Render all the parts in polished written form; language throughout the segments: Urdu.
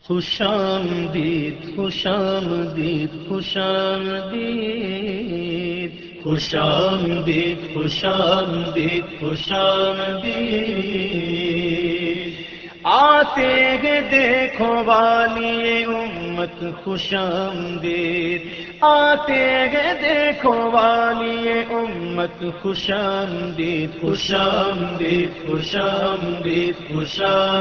خوش آمدید خوش آمدید خوش آمدید خوش آمدید خوش آمدید خوش آمدید آتے ہیں دیکھو والی امت خوش آمدید آتے ہیں دیکھو والی امت خوش آمدید خوش آمدید خوش آمدید خوش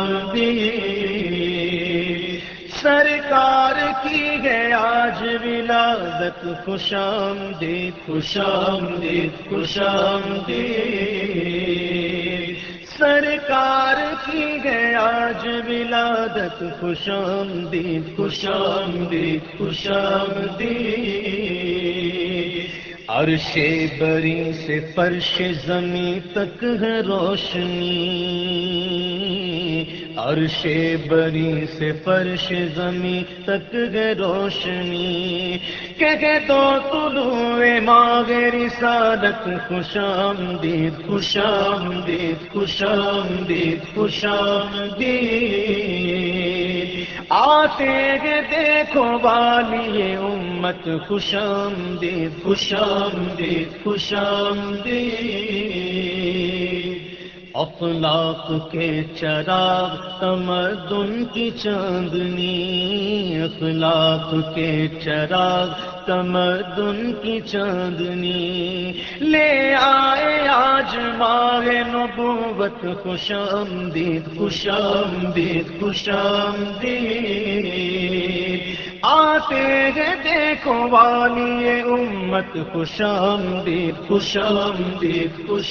آمدید سرکار کی ہے آج ولادت خوش آمدید خوش آمدید خوش آمدید سرکار کی ہے آج ولادت خوش آمدید خوش آمدید خوش آمدید عرش بری سے فرش زمیں تک ہے روشنی عرش بری سے فرش زمیں تک ہے روشنی کہہ دو طلوع ماہ رسالت خوش آمدید خوش آمدید خوش آمدید خوش آمدید آتے ہیں دیکھو والی امت خوش آمدید خوش آمدید خوش آمدید اخلاق کے چراغ تمدن کی چاندنی اخلاق کے چراغ تمدن کی چاندنی لے آئے آج ماہ نبوت خوش آمدید خوش آمدید خوش آمدید آتے ہیں دیکھو والی امت خوش آمدید خوش آمدید خوش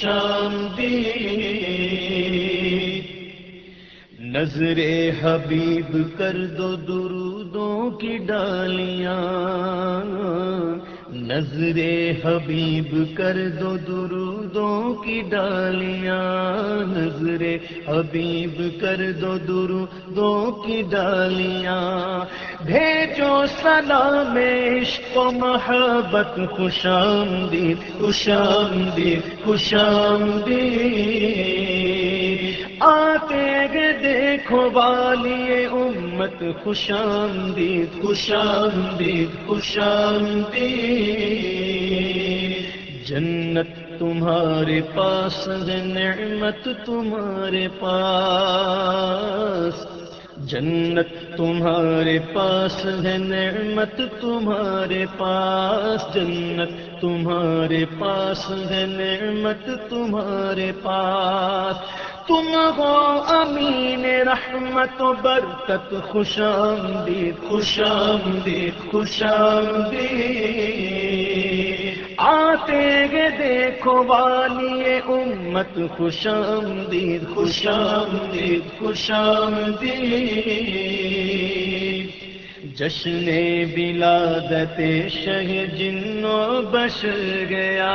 آمدید نظر حبیب کر دو درودوں کی ڈالیاں نظر حبیب کر دو درودوں کی ڈالیاں نظر حبیب کر دو درودوں کی ڈالیاں بھیجو سلام عشق و محبت خوش آمدید خوش آمدید خوش آمدید آتے ہیں دیکھو والی امت خوش آمدید خوش آمدید خوش آمدید جنت تمہارے پاس ہے نعمت تمہارے پاس جنت تمہارے پاس ہے نعمت تمہارے پاس جنت تمہارے پاس ہے نعمت تمہارے پاس تم ہو امین رحمت و برکت خوش آمدید خوش آمدید خوش آمدید آتے ہیں دیکھو والی امت خوش آمدید خوش آمدید خوش آمدید جشن ولادت شہ جن و بشر گیا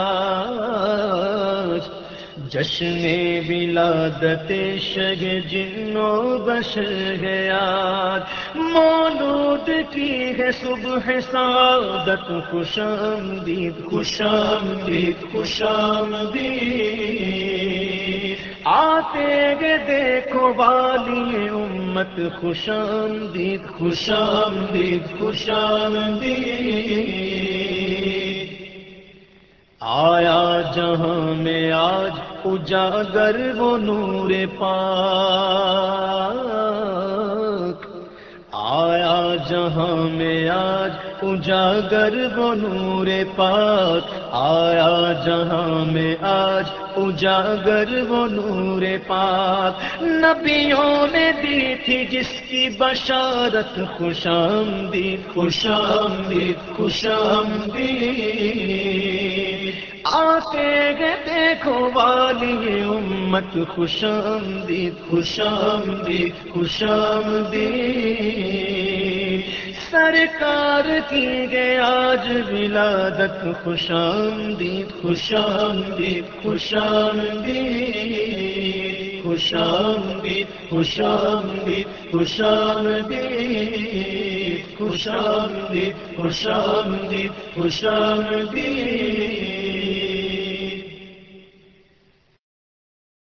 جشن ولادت شہ جن و بشر گیا مولود کی ہے صبح سعادت خوش آمدید خوش آمدید خوش آمدید آتے ہیں دیکھو والی امت خوش آمدید خوش آمدید خوش آمدید آیا جہاں میں آج اجاگر وہ نور پاک آیا جہاں میں آج اجاگر وہ نور پاک آیا جہاں میں آج اجاگر وہ نور پاک نبیوں نے دی تھی جس کی بشارت خوش آمدید خوش آمدید خوش آمدید آتے ہیں دیکھو والی امت خوش آمدید خوش آمدید خوش آمدید سرکار کی گئے آج ولادت خوش آمدید خوش آمدید خوش آمدید خوش آمدید خوش آمدید خوش آمدید خوش آمدید خوش آمدید خوش آمدید